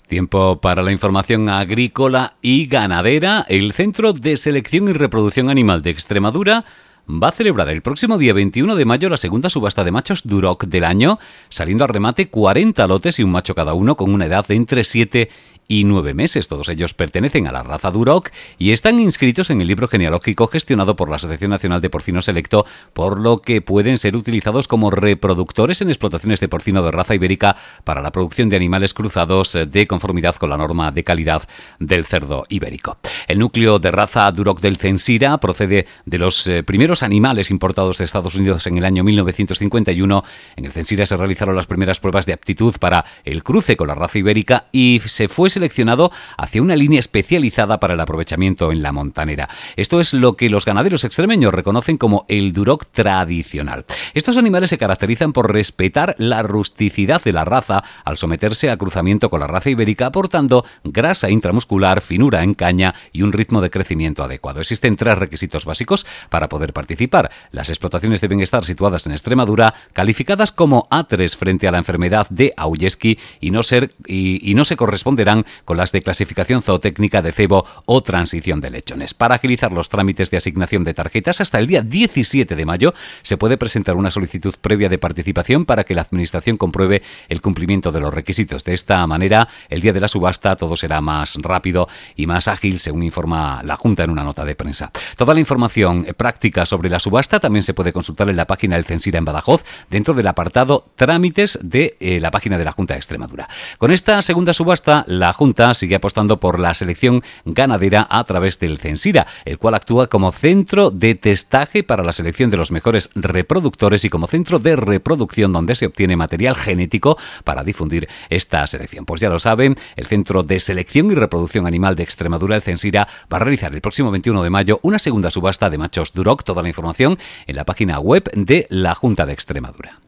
Tiempo para la información agrícola y ganadera. El Centro de Selección y Reproducción Animal de Extremadura va a celebrar el próximo día 21 de mayo la segunda subasta de machos Duroc del año, saliendo a remate 40 lotes y un macho cada uno con una edad de entre 7 y 9 meses. Todos ellos pertenecen a la raza Duroc y están inscritos en el libro genealógico gestionado por la Asociación Nacional de Porcino Selecto, por lo que pueden ser utilizados como reproductores en explotaciones de porcino de raza ibérica para la producción de animales cruzados de conformidad con la norma de calidad del cerdo ibérico. El núcleo de raza Duroc del Censira procede de los primeros animales importados de Estados Unidos en el año 1951. En el Censira se realizaron las primeras pruebas de aptitud para el cruce con la raza ibérica y se fue seleccionado hacia una línea especializada para el aprovechamiento en la montanera. Esto es lo que los ganaderos extremeños reconocen como el Duroc tradicional. Estos animales se caracterizan por respetar la rusticidad de la raza al someterse a cruzamiento con la raza ibérica, aportando grasa intramuscular, finura en caña y un ritmo de crecimiento adecuado. Existen 3 requisitos básicos para poder participar. Las explotaciones deben estar situadas en Extremadura, calificadas como A3 frente a la enfermedad de Auyeski y no se corresponderán con las de clasificación zootécnica de cebo o transición de lechones. Para agilizar los trámites de asignación de tarjetas, hasta el día 17 de mayo se puede presentar una solicitud previa de participación para que la Administración compruebe el cumplimiento de los requisitos. De esta manera, el día de la subasta todo será más rápido y más ágil, según informa la Junta en una nota de prensa. Toda la información práctica sobre la subasta también se puede consultar en la página del Censira en Badajoz, dentro del apartado Trámites de la página de la Junta de Extremadura. Con esta segunda subasta, la Junta sigue apostando por la selección ganadera a través del Censira, el cual actúa como centro de testaje para la selección de los mejores reproductores y como centro de reproducción donde se obtiene material genético para difundir esta selección. Pues ya lo saben, el Centro de Selección y Reproducción Animal de Extremadura, el Censira, va a realizar el próximo 21 de mayo una segunda subasta de machos Duroc. Toda la información en la página web de la Junta de Extremadura.